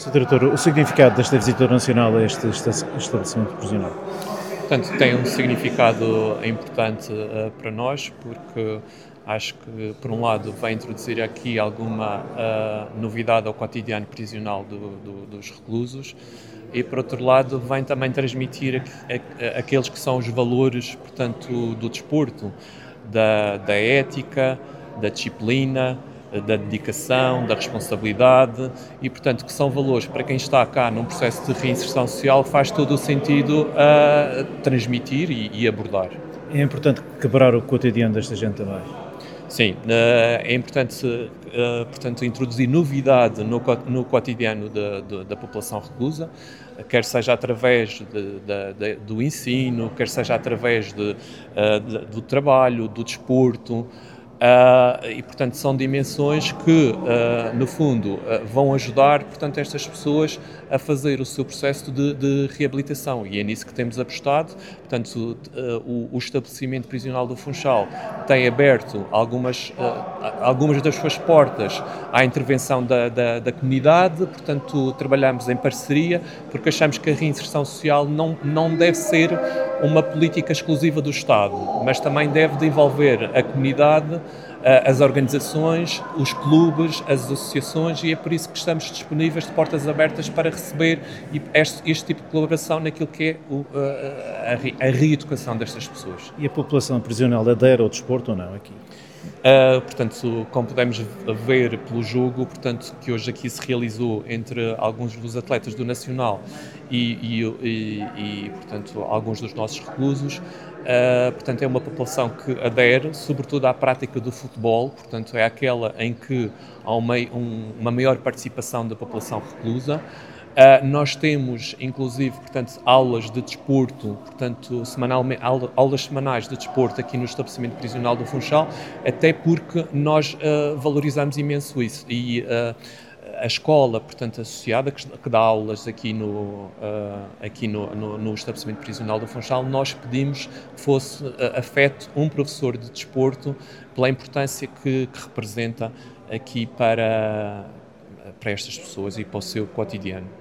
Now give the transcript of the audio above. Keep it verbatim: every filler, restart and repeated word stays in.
senhor Diretor, o significado desta visita nacional a este esta- estabelecimento prisional? Portanto, tem um significado importante uh, para nós, porque acho que, por um lado, vai introduzir aqui alguma uh, novidade ao cotidiano prisional do, do, dos reclusos e, por outro lado, vem também transmitir a, a, aqueles que são os valores, portanto, do desporto, da, da ética, da disciplina, da dedicação, da responsabilidade e, portanto, que são valores para quem está cá num processo de reinserção social, faz todo o sentido a transmitir e, e abordar. É importante quebrar o cotidiano desta gente também. Sim, eh, é importante, eh, portanto, introduzir novidade no, co- no cotidiano da, da- da população reclusa, quer seja através de- da- da- do ensino, quer seja através de, eh, de- do trabalho, do desporto, ah, e, portanto, são dimensões que, ah, no fundo, ah, vão ajudar, portanto, estas pessoas a fazer o seu processo de, de reabilitação e é nisso que temos apostado. Portanto, ah, o, o estabelecimento prisional do Funchal tem aberto algumas, ah, algumas das suas portas à intervenção da, da, da comunidade, portanto, trabalhamos em parceria, porque achamos que a reinserção social não, não deve ser uma política exclusiva do Estado, mas também deve de envolver a comunidade, as organizações, os clubes, as associações, e é por isso que estamos disponíveis de portas abertas para receber este, este tipo de colaboração naquilo que é o, a, a, a reeducação destas pessoas. E a população prisional adere ao desporto ou não aqui? Uh, portanto, como podemos ver pelo jogo, portanto, que hoje aqui se realizou entre alguns dos atletas do Nacional e, e, e, e portanto, alguns dos nossos reclusos, uh, portanto, é uma população que adere, sobretudo à prática do futebol, portanto, é aquela em que há uma, um, uma maior participação da população reclusa. Uh, nós temos, inclusive, portanto, aulas de desporto, portanto, semanalmente, aula, aulas semanais de desporto aqui no estabelecimento prisional do Funchal, até porque nós uh, valorizamos imenso isso. E uh, a escola, portanto, associada, que, que dá aulas aqui, no, uh, aqui no, no, no estabelecimento prisional do Funchal, nós pedimos que fosse uh, afeto um professor de desporto pela importância que, que representa aqui para, para estas pessoas e para o seu cotidiano.